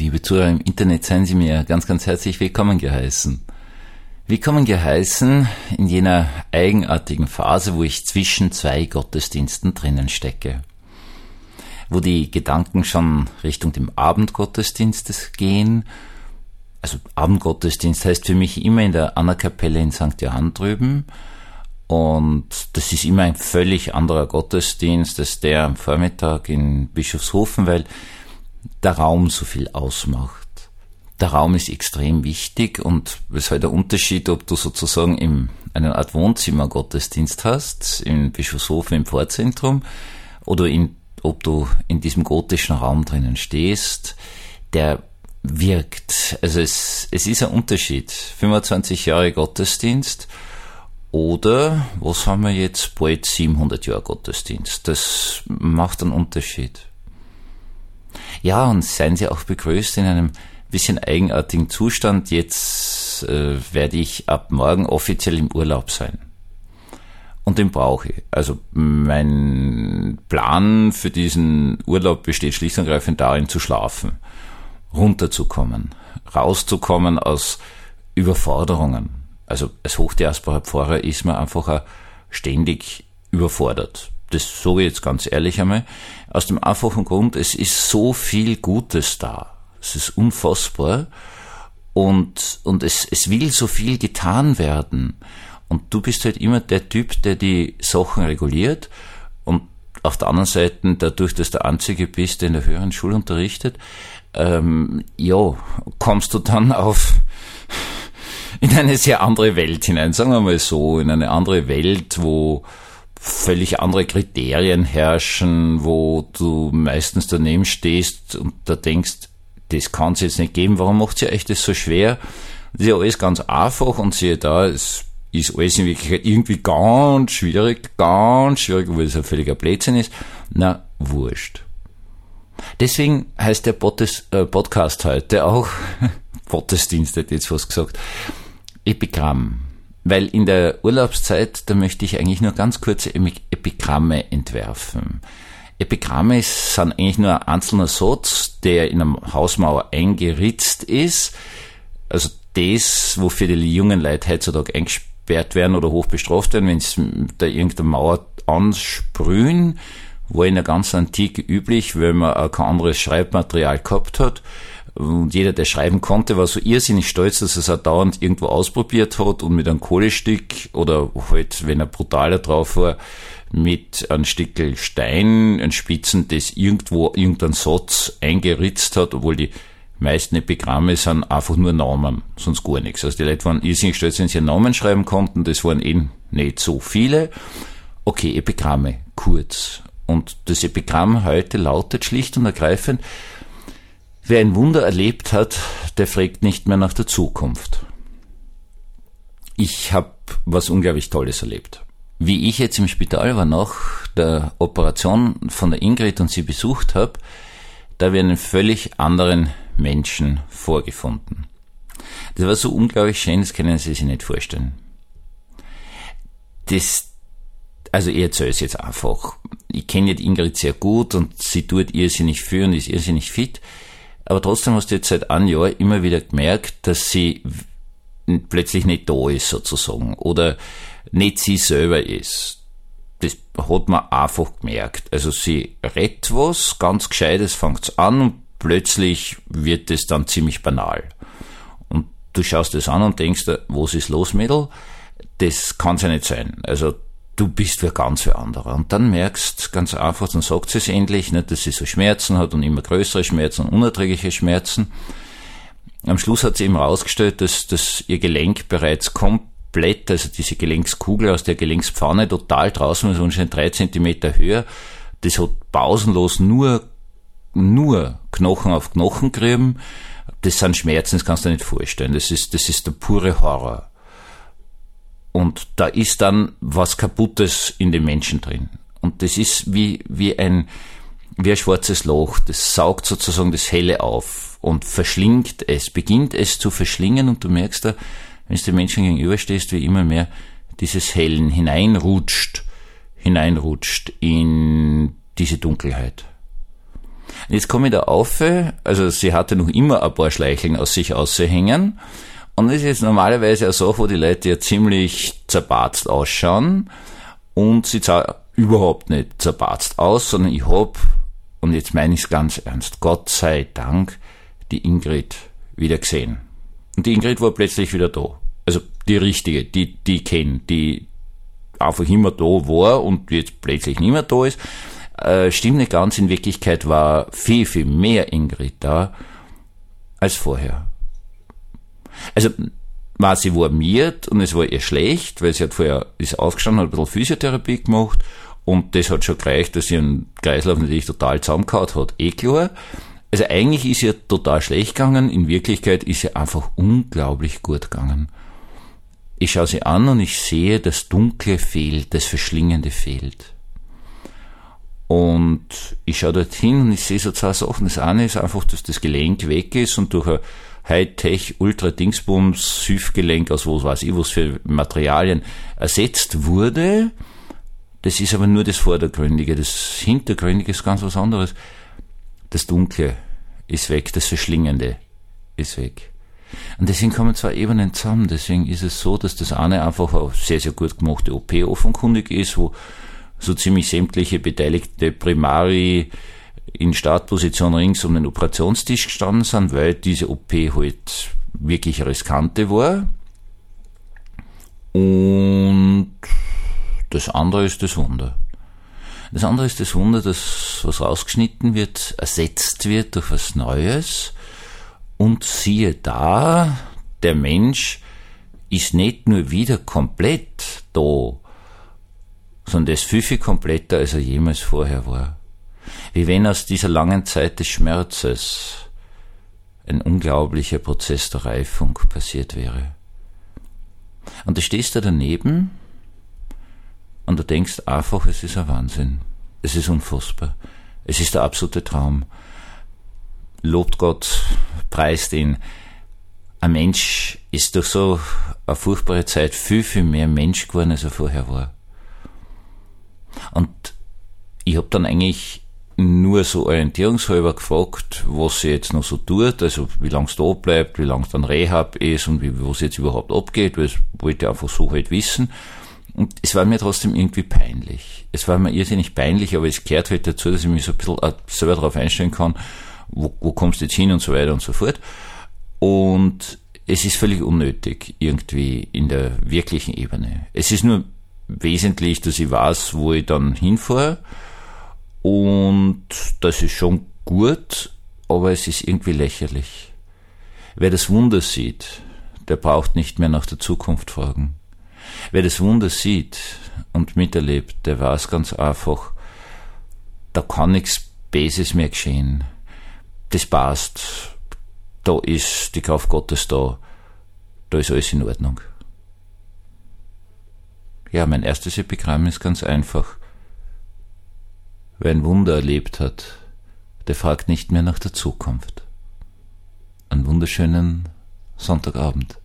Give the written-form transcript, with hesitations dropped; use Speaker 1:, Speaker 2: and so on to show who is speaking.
Speaker 1: Liebe Zuhörer im Internet, seien Sie mir ganz, ganz herzlich willkommen geheißen. Willkommen geheißen in jener eigenartigen Phase, wo ich zwischen zwei Gottesdiensten drinnen stecke. Wo die Gedanken schon Richtung dem Abendgottesdienst gehen. Also Abendgottesdienst heißt für mich immer in der Anna-Kapelle in St. Johann drüben. Und das ist immer ein völlig anderer Gottesdienst als der am Vormittag in Bischofshofen, weil der Raum so viel ausmacht. Der Raum ist extrem wichtig und es ist halt der Unterschied, ob du sozusagen eine Art Wohnzimmer-Gottesdienst hast, in Bischofshofen im Pfarrzentrum, oder ob du in diesem gotischen Raum drinnen stehst, der wirkt. Also es ist ein Unterschied. 25 Jahre Gottesdienst oder, was haben wir jetzt, bald 700 Jahre Gottesdienst. Das macht einen Unterschied. Ja, und seien Sie auch begrüßt in einem bisschen eigenartigen Zustand. Jetzt werde ich ab morgen offiziell im Urlaub sein. Und den brauche ich. Also mein Plan für diesen Urlaub besteht schlicht und ergreifend darin, zu schlafen, runterzukommen, rauszukommen aus Überforderungen. Also als Hochdiaspora Pfarrer ist man einfach auch ständig überfordert. Das sage ich jetzt ganz ehrlich einmal, aus dem einfachen Grund, es ist so viel Gutes da. Es ist unfassbar und es will so viel getan werden. Und du bist halt immer der Typ, der die Sachen reguliert und auf der anderen Seite, dadurch, dass du der Einzige bist, der in der höheren Schule unterrichtet, kommst du dann in eine sehr andere Welt hinein, sagen wir mal so, in eine andere Welt, wo völlig andere Kriterien herrschen, wo du meistens daneben stehst und da denkst, das kann es jetzt nicht geben, warum macht ihr euch das so schwer? Das ist ja alles ganz einfach und siehe da, es ist alles in Wirklichkeit irgendwie ganz schwierig, weil es ein völliger Blödsinn ist. Na, wurscht. Deswegen heißt der Podcast heute auch, Gottesdienst hätte ich jetzt was gesagt, Epigramm. Weil in der Urlaubszeit, da möchte ich eigentlich nur ganz kurze Epigramme entwerfen. Epigramme sind eigentlich nur ein einzelner Satz, der in einer Hausmauer eingeritzt ist. Also das, wofür die jungen Leute heutzutage eingesperrt werden oder hoch bestraft werden, wenn sie da irgendeine Mauer ansprühen, war in der ganzen Antike üblich, weil man auch kein anderes Schreibmaterial gehabt hat. Und jeder, der schreiben konnte, war so irrsinnig stolz, dass er es auch dauernd irgendwo ausprobiert hat und mit einem Kohlestick oder halt, wenn er brutaler drauf war, mit einem Stickel Stein, einem Spitzen, das irgendwo irgendeinen Satz eingeritzt hat, obwohl die meisten Epigramme sind einfach nur Namen, sonst gar nichts. Also die Leute waren irrsinnig stolz, wenn sie ihren Namen schreiben konnten, das waren nicht so viele. Okay, Epigramme, kurz. Und das Epigramm heute lautet schlicht und ergreifend: Wer ein Wunder erlebt hat, der fragt nicht mehr nach der Zukunft. Ich habe was unglaublich Tolles erlebt. Wie ich jetzt im Spital war nach der Operation von der Ingrid und sie besucht habe, da habe ich einen völlig anderen Menschen vorgefunden. Das war so unglaublich schön, das können Sie sich nicht vorstellen. Also ich erzähle es jetzt einfach. Ich kenne ja die Ingrid sehr gut und sie tut irrsinnig viel und ist irrsinnig fit. Aber trotzdem hast du jetzt seit einem Jahr immer wieder gemerkt, dass sie plötzlich nicht da ist sozusagen oder nicht sie selber ist. Das hat man einfach gemerkt. Also sie redet was, ganz Gescheites fängt an und plötzlich wird es dann ziemlich banal. Und du schaust das an und denkst dir, was ist los, Mädel? Das kann's ja nicht sein. Also du bist wer ganz wer anderer. Und dann merkst ganz einfach, dann sagt sie es endlich, nicht, dass sie so Schmerzen hat und immer größere Schmerzen und unerträgliche Schmerzen. Am Schluss hat sie eben herausgestellt, dass ihr Gelenk bereits komplett, also diese Gelenkskugel aus der Gelenkspfanne total draußen, also anscheinend 3 Zentimeter höher, das hat pausenlos nur Knochen auf Knochen gerieben. Das sind Schmerzen, das kannst du dir nicht vorstellen. Das ist der pure Horror. Und da ist dann was Kaputtes in dem Menschen drin. Und das ist wie ein schwarzes Loch. Das saugt sozusagen das Helle auf und verschlingt es, beginnt es zu verschlingen und du merkst da, wenn du dem Menschen gegenüberstehst, wie immer mehr dieses Hellen hineinrutscht in diese Dunkelheit. Jetzt komme ich da auf, also sie hatte noch immer ein paar Schleicheln aus sich aushängen. Und das ist jetzt normalerweise eine Sache, wo die Leute ja ziemlich zerbarzt ausschauen. Und sie sah überhaupt nicht zerbarzt aus, sondern ich hab, und jetzt meine ich es ganz ernst, Gott sei Dank, die Ingrid wieder gesehen. Und die Ingrid war plötzlich wieder da. Also die richtige, die ich kenne, die einfach immer da war und jetzt plötzlich nicht mehr da ist. Stimmt nicht ganz, in Wirklichkeit war viel, viel mehr Ingrid da als vorher. Also sie war miert und es war ihr schlecht, weil sie hat vorher, ist aufgestanden, hat ein bisschen Physiotherapie gemacht und das hat schon gereicht, dass sie ihren Kreislauf natürlich total zusammengehauen hat. Klar. Also eigentlich ist ihr total schlecht gegangen, in Wirklichkeit ist ihr einfach unglaublich gut gegangen. Ich schaue sie an und ich sehe, das Dunkle fehlt, das Verschlingende fehlt. Und ich schaue dorthin und ich sehe so zwei Sachen. Das eine ist einfach, dass das Gelenk weg ist und durch ein Hightech Ultra-Dingsbums Hüftgelenk aus was weiß ich, was für Materialien ersetzt wurde. Das ist aber nur das Vordergründige. Das Hintergründige ist ganz was anderes. Das Dunkle ist weg, das Verschlingende ist weg. Und deswegen kommen zwei Ebenen zusammen. Deswegen ist es so, dass das eine einfach eine sehr, sehr gut gemachte OP offenkundig ist, wo so ziemlich sämtliche beteiligte Primari in Startposition rings um den Operationstisch gestanden sind, weil diese OP halt wirklich riskante war. Und das andere ist das Wunder. Das andere ist das Wunder, dass was rausgeschnitten wird, ersetzt wird durch was Neues. Und siehe da, der Mensch ist nicht nur wieder komplett da, sondern der ist viel, viel kompletter, als er jemals vorher war. Wie wenn aus dieser langen Zeit des Schmerzes ein unglaublicher Prozess der Reifung passiert wäre. Und du stehst da daneben und du denkst einfach, es ist ein Wahnsinn. Es ist unfassbar. Es ist der absolute Traum. Lobt Gott, preist ihn. Ein Mensch ist durch so eine furchtbare Zeit viel, viel mehr Mensch geworden, als er vorher war. Und ich habe dann eigentlich nur so orientierungshalber gefragt, was sie jetzt noch so tut, also wie lange es da bleibt, wie lange es dann Rehab ist und was jetzt überhaupt abgeht, weil es wollte ich einfach so halt wissen. Und es war mir trotzdem irgendwie peinlich. Es war mir irrsinnig peinlich, aber es gehört halt dazu, dass ich mich so ein bisschen selber darauf einstellen kann, wo kommst du jetzt hin und so weiter und so fort. Und es ist völlig unnötig, irgendwie in der wirklichen Ebene. Es ist nur wesentlich, dass ich weiß, wo ich dann hinfahre, und das ist schon gut, aber es ist irgendwie lächerlich. Wer das Wunder sieht, der braucht nicht mehr nach der Zukunft fragen. Wer das Wunder sieht und miterlebt, der weiß ganz einfach, da kann nichts Böses mehr geschehen. Das passt. Da ist die Kraft Gottes da. Da ist alles in Ordnung. Ja, mein erstes Epigramm ist ganz einfach. Wer ein Wunder erlebt hat, der fragt nicht mehr nach der Zukunft. Einen wunderschönen Sonntagabend.